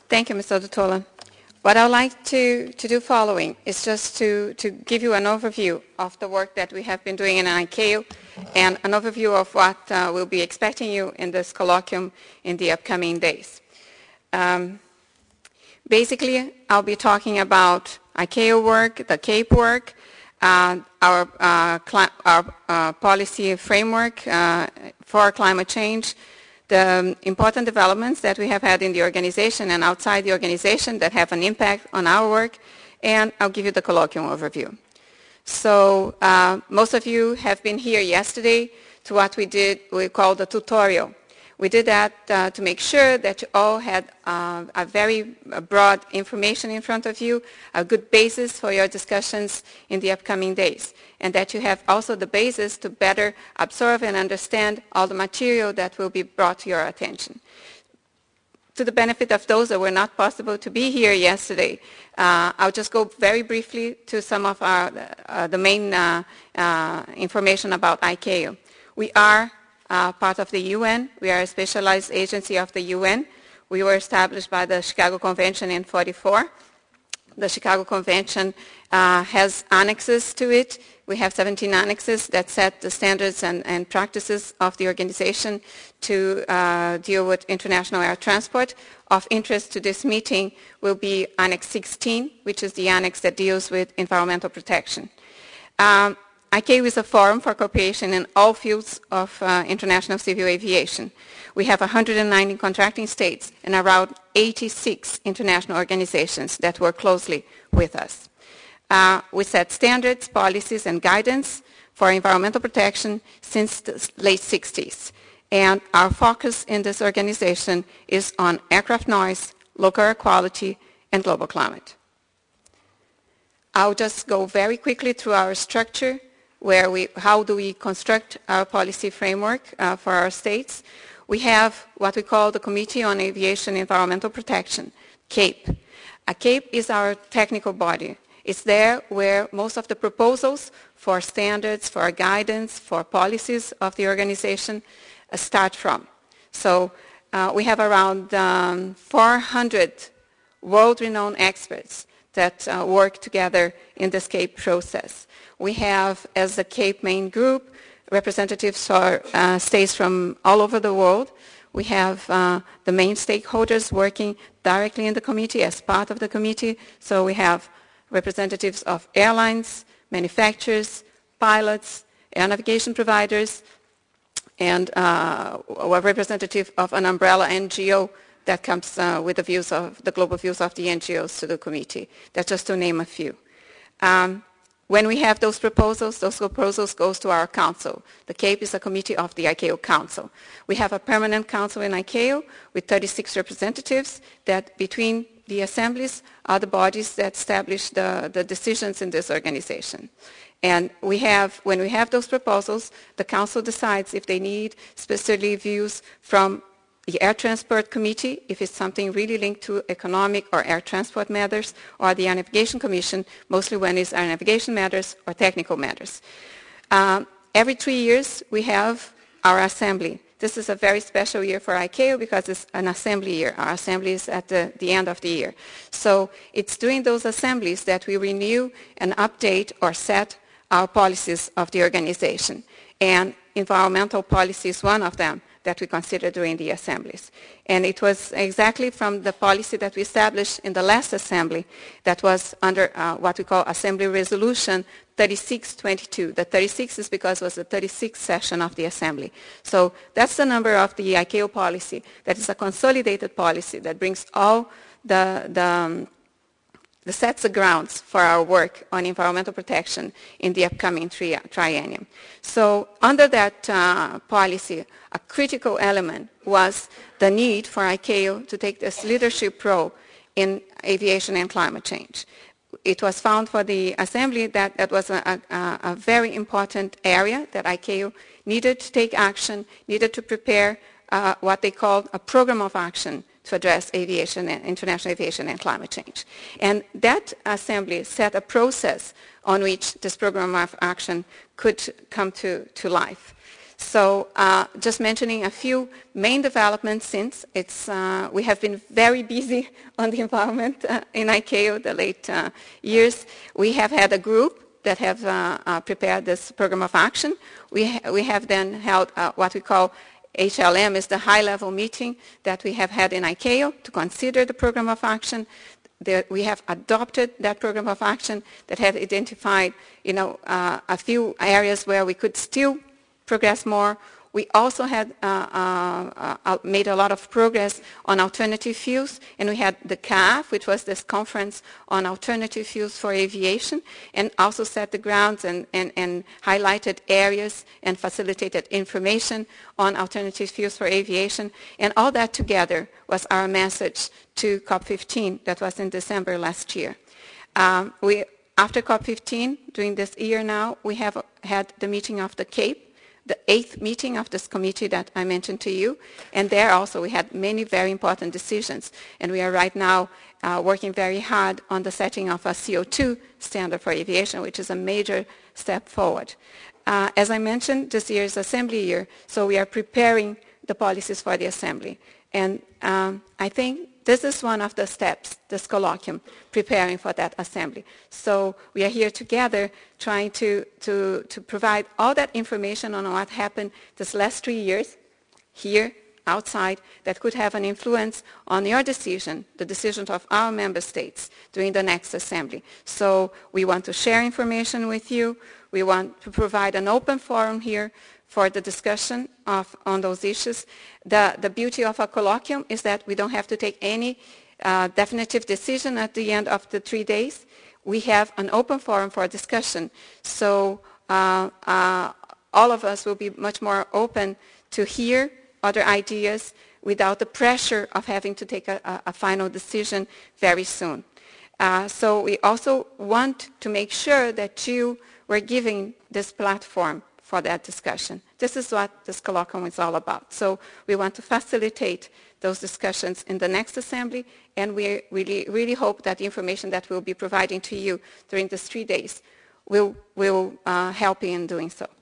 Thank you, Mr. Odutola. What I'd like to do following is just to give you an overview of the work that we have been doing in ICAO and an overview of what we'll be expecting you in this colloquium in the upcoming days. Basically, I'll be talking about ICAO work, the CAPE work, our policy framework for climate change, the important developments that we have had in the organization and outside the organization that have an impact on our work, and I'll give you the colloquium overview. So most of you have been here yesterday to what we call the tutorial. We did that to make sure that you all had a very broad information in front of you, a good basis for your discussions in the upcoming days, and that you have also the basis to better absorb and understand all the material that will be brought to your attention. To the benefit of those that were not possible to be here yesterday, I'll just go very briefly to some of the main information about ICAO. We are part of the UN. We are a specialized agency of the UN. We were established by the Chicago Convention in 1944. The Chicago Convention has annexes to it. We have 17 annexes that set the standards and practices of the organization to deal with international air transport. Of interest to this meeting will be Annex 16, which is the annex that deals with environmental protection. ICAO is a forum for cooperation in all fields of international civil aviation. We have 190 contracting states and around 86 international organizations that work closely with us. We set standards, policies, and guidance for environmental protection since the late 60s. And our focus in this organization is on aircraft noise, local air quality, and global climate. I'll just go very quickly through our structure, how do we construct our policy framework for our states. We have what we call the Committee on Aviation Environmental Protection, CAPE. CAPE is our technical body. It's there where most of the proposals for standards, for guidance, for policies of the organization start from. So we have around 400 world-renowned experts that work together in this CAPE process. We have, as the CAPE main group, representatives for states from all over the world. We have the main stakeholders working directly in the committee as part of the committee. So we have representatives of airlines, manufacturers, pilots, air navigation providers, and a representative of an umbrella NGO that comes with the views of the global views of the NGOs to the committee. That's just to name a few. When we have those proposals go to our council. The CAPE is a committee of the ICAO Council. We have a permanent council in ICAO with 36 representatives that between the assemblies are the bodies that establish the decisions in this organization. And when we have those proposals, the council decides if they need specific views from the Air Transport Committee, if it's something really linked to economic or air transport matters, or the Air Navigation Commission, mostly when it's air navigation matters or technical matters. Every 3 years, we have our assembly. This is a very special year for ICAO because it's an assembly year. Our assembly is at the end of the year. So it's during those assemblies that we renew and update or set our policies of the organization. And environmental policy is one of them that we consider during the assemblies. And it was exactly from the policy that we established in the last assembly that was under what we call Assembly Resolution 3622. The 36 is because it was the 36th session of the assembly. So that's the number of the ICAO policy. That is a consolidated policy that brings all the sets the grounds for our work on environmental protection in the upcoming triennium. So under that policy, a critical element was the need for ICAO to take this leadership role in aviation and climate change. It was found for the assembly that that was a very important area that ICAO needed to take action, needed to prepare what they called a program of action to address aviation and international aviation and climate change. And that assembly set a process on which this program of action could come to life. So just mentioning a few main developments since we have been very busy on the environment in ICAO the late years. We have had a group that have prepared this program of action. We have then held what we call HLM, is the high-level meeting that we have had in ICAO to consider the program of action. We have adopted that program of action that had identified, a few areas where we could still progress more. We also had made a lot of progress on alternative fuels, and we had the CAF, which was this conference on alternative fuels for aviation, and also set the grounds and highlighted areas and facilitated information on alternative fuels for aviation. And all that together was our message to COP15 that was in December last year. After COP15, during this year now, we have had the meeting of the Cape, the 8th meeting of this committee that I mentioned to you, and there also we had many very important decisions, and we are right now working very hard on the setting of a CO2 standard for aviation, which is a major step forward. As I mentioned, this year is Assembly year, so we are preparing the policies for the Assembly, and I think this is one of the steps, this colloquium, preparing for that assembly. So we are here together trying to provide all that information on what happened this last 3 years, here, outside, that could have an influence on your decision, the decisions of our member states during the next assembly. So we want to share information with you. We want to provide an open forum here for the discussion on those issues. The beauty of a colloquium is that we don't have to take any definitive decision at the end of the 3 days. We have an open forum for discussion. So all of us will be much more open to hear other ideas without the pressure of having to take a final decision very soon. So we also want to make sure that you were giving this platform for that discussion. This is what this colloquium is all about. So we want to facilitate those discussions in the next assembly, and we really hope that the information that we'll be providing to you during these 3 days will help you in doing so.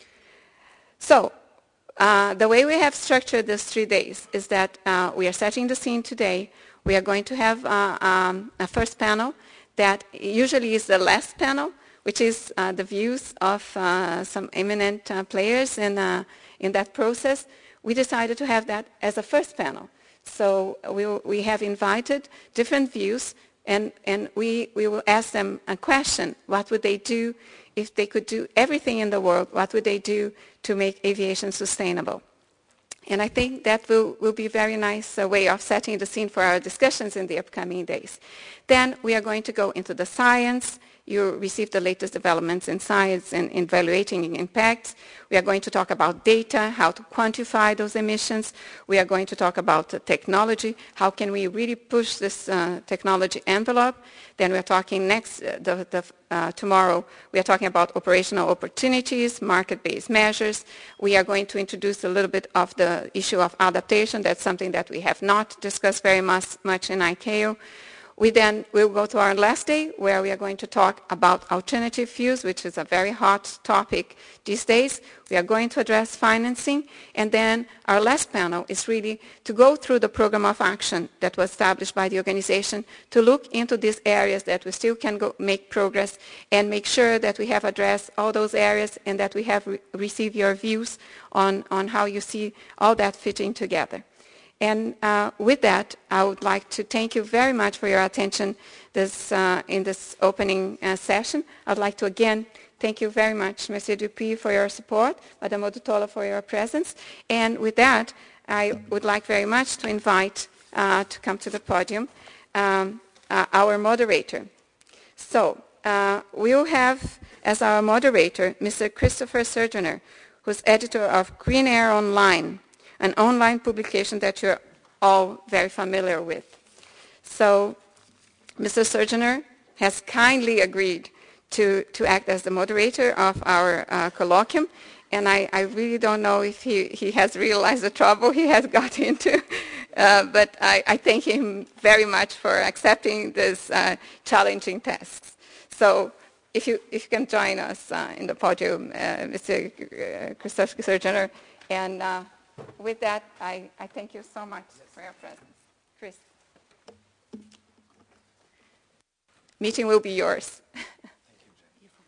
So the way we have structured these 3 days is that we are setting the scene today. We are going to have a first panel that usually is the last panel, which is the views of some eminent players in that process. We decided to have that as a first panel. So we have invited different views, and we will ask them a question. What would they do if they could do everything in the world? What would they do to make aviation sustainable? And I think that will be a very nice way of setting the scene for our discussions in the upcoming days. Then we are going to go into the science. You receive the latest developments in science and evaluating impacts. We are going to talk about data, how to quantify those emissions. We are going to talk about technology. How can we really push this technology envelope? Then we are talking tomorrow, we are talking about operational opportunities, market-based measures. We are going to introduce a little bit of the issue of adaptation. That's something that we have not discussed very much in ICAO. We then will go to our last day, where we are going to talk about alternative fuels, which is a very hot topic these days. We are going to address financing, and then our last panel is really to go through the program of action that was established by the organization to look into these areas that we still can make progress and make sure that we have addressed all those areas and that we have received your views on how you see all that fitting together. And with that, I would like to thank you very much for your attention in this opening session. I'd like to again thank you very much, Monsieur Dupuy, for your support, Madame Odutola, for your presence. And with that, I would like very much to invite to come to the podium our moderator. So we will have as our moderator Mr. Christopher Surgener, who's editor of Green Air Online, an online publication that you're all very familiar with. So Mr. Surgener has kindly agreed to act as the moderator of our colloquium, and I really don't know if he has realized the trouble he has got into, but I thank him very much for accepting this challenging tasks. So if you can join us in the podium, Mr. Krzysztof Surgener. And with that, I thank you so much for your presence. Chris. Meeting will be yours.